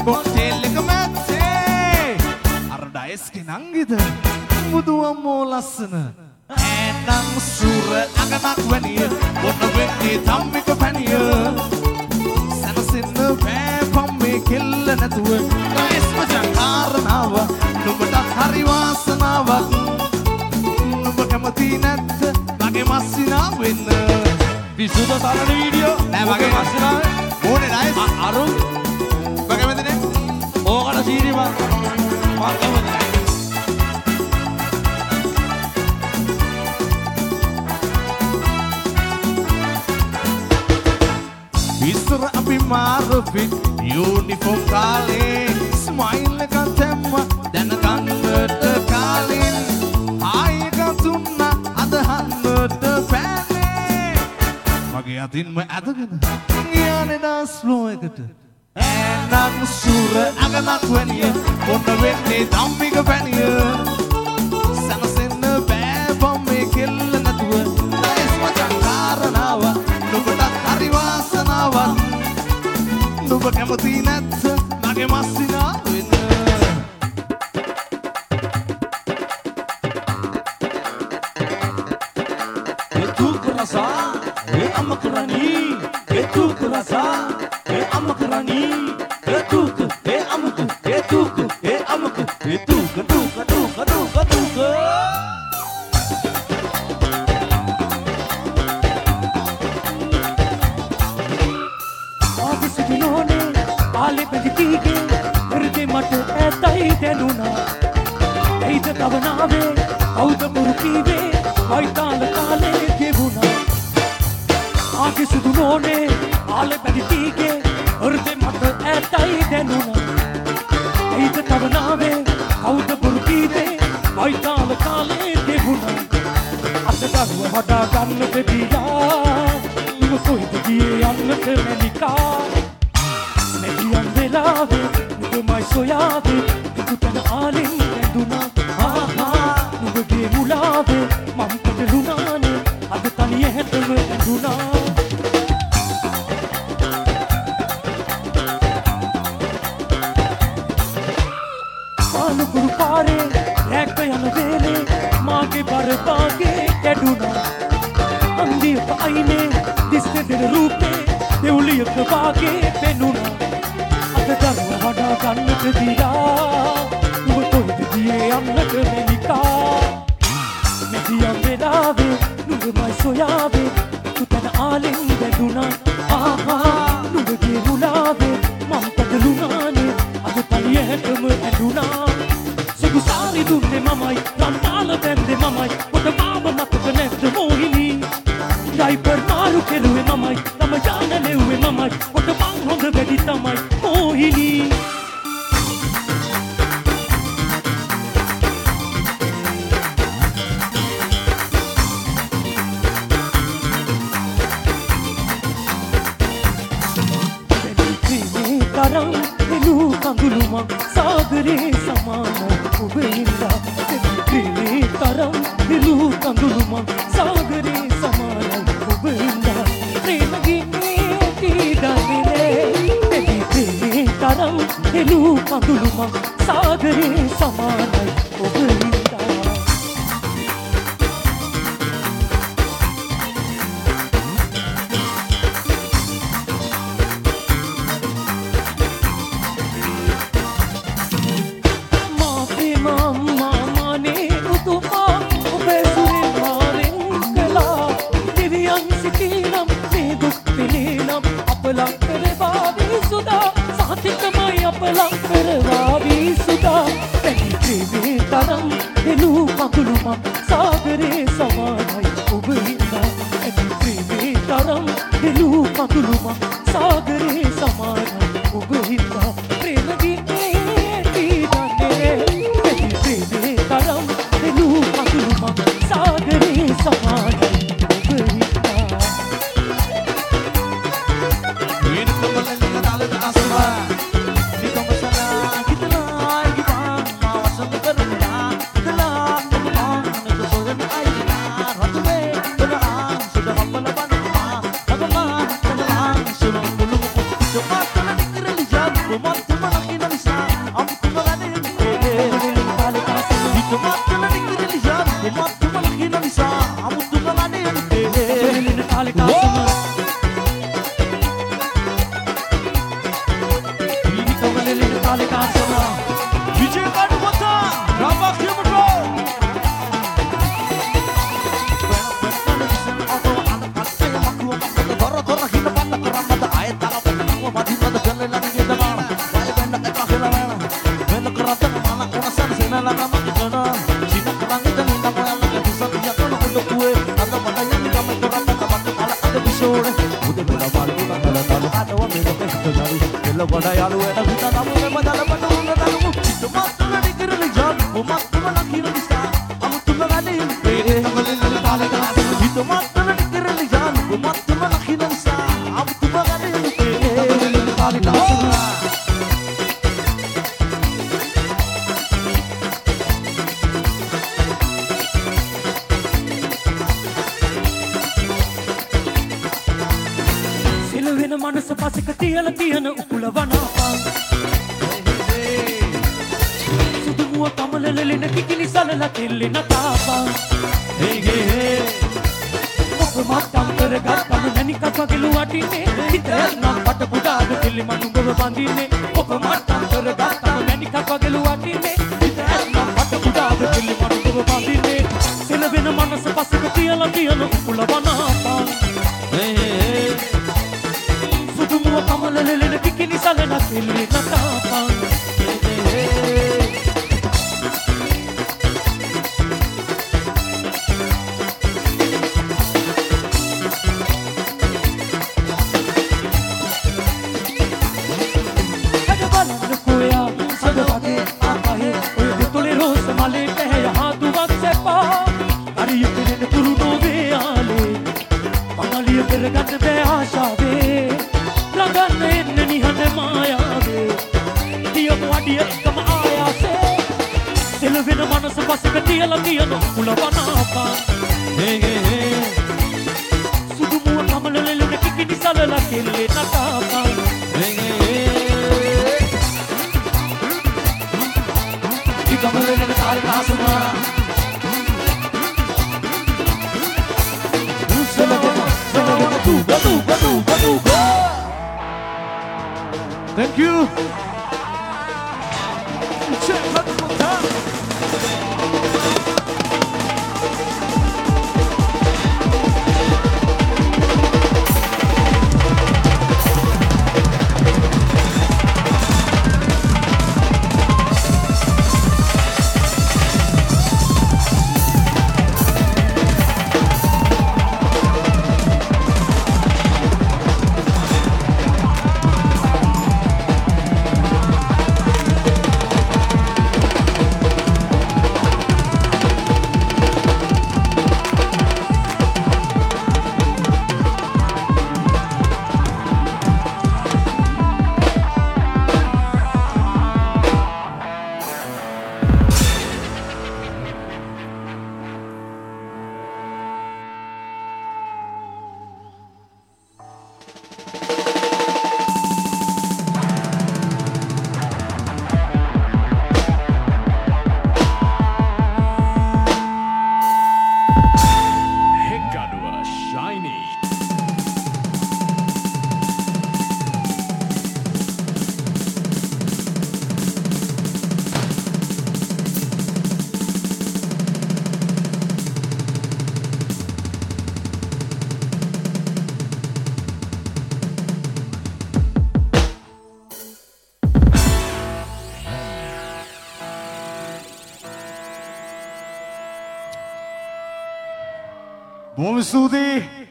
Cocktail එක මැත්තේ අර ඩයස් කෙනංගිද බුදු අම්මෝ ලස්සන ඈනං සුර අගනක් වැනිය බොන්න වෙන්නේ තම්මික පැනිය සනසින්න බෑ පම්මේ කෙල්ල නැතුව ඩයස් මචං කාරණාව නුඹට හරි වාසනාවක් නුඹ කැමති නැත්ද මගේ මස්සිනා වෙන්න විසුද තරණ වීඩියෝ නෑ මගේ මස්සිනා ඕනේ ඩයස් අරුන් මගේ කැමතිනේ ඕකට සීරි මං කැමති ඉස්සර අපි මාරපිට යුනිෆෝම් කාලේ ස්මයිල් එක තැම්ම දැන ගන්නට කාලින් ආයි එක තුන්න අදහන්නට පෑනේ මගේ අතින්ම ඇදගෙන යන්නේ ඩාන්ස් ෆ්ලෝ එකට ඈනං සුර අගනක් වැනිය බොන්න වෙන්නේ ධම්මික පැනිය සනසෙන්න බෑ බම්මේ කෙල්ල නැතුව ඩයස් මචං කාරණාව නුඹට හරි වාසනාවක් නුඹ කැමති නැත්ද මගේ මස්සිනා වෙන්න itu kerasa amma kerani itu kerasa amma kerani itu amku itu amku itu kadu जिन्होंने आले बजती के हृदय मट ऐसा ही देनुना ऐ तब नावे औद मुरुकी वे वैताल काले के बुना आगे सुनोने आले बजती के हृदय मट ऐसा ही देनुना ऐ तब नावे औद मुरुकी वे वैताल काले के बुना असदा वडा गन्न पे दिया तुम कोई दिए अन्न पे निका Lave, nube mai soyave, tu tan alin enduna. Aha, nube ge mulave, mam pade lunane, ad taniye hetme enduna. Aanu guru pare, ek yan vele, maage bar baage eduna. Andi paine, diste del rupe, deuli ek baage penuna. දරුව වඩා ගන්නට දිලා නුඹ කොහෙද ගියේ යන්නට මෙනිකා මෙදියම් වෙලාවේ නුඹමයි සොයාවේ තුතන ආලෙන් බැඳුණා ආහා නුඹගේ මුලාවේ මම පදලුණානේ අද තනියටම ඇඳුණා සිගුසාරි දුන්නේ මමයි රන්තාල බැන්දේ මමයි පොඩ මාම මතක නැද්ද මොහිනී ඩයිපර් මාරු කෙරුවේ මමයි තම යාන නෙව්වේ මමයි පොඩ මං හොඳ වැඩි තමයි මොහිනී තරම් එළු කඳුළු මං සාගරේ සමාන ඔබ ඉඳා දෙවි තරම් එළු කඳුළු මං සාගරේ සමාන ඔබ ඉඳා ප්‍රේම ගින්නේ තීඩන්නේ දෙවි තරම් එළු කඳුළු මං සාගරේ සමාන ඔබ ඉඳා सागरे समानाई उबरिंदा प्रेमे तरम दिलू मधुलुमा सागरे समानाई उबरिंदा प्रेम गीते दीदाने प्रेमे तरम दिलू मधुलुमा सागरे समानाई उबरिंदा वीर कमल नाल दासवा Mata na කාලේ කාන්සනා විජේකාඩු මතා රාමා කියමුකෝ මනස පසෙක තියලා තියෙන උකුල වනාපන් සුදුමුව කමලලෙලෙන කිකිලි සලලා කෙල්ලෙන තාපන් ඔබ මත්තම් කරගත්තම නැනිකක් වගේලු වටින්නේ හිතේ නම් පට පුඩාද කෙල්ලි මනුඹව බඳින්නේ ඔබ මත්තම් කරගත්තම නැනිකක් වගේලු වටින්නේ හිතේ නම් පට පුඩාද කෙල්ලි මනුඹව බඳින්නේ සෙලවෙන මනස පසෙක තියලා තියෙන උකුල වනාපන් කමලලෙලෙන කිකිලි සලලා කෙල්ලෙන තාපන් වෙන මනස පසෙක තියලා තියෙන කුල වනාපන් සුදු මුව කමලලෙලෙන කිකිලි සලලා කෙල්ලෙන තාපන් ඉකමලලෙන කාලේ කාසුනා Thank you. Bom estúdio.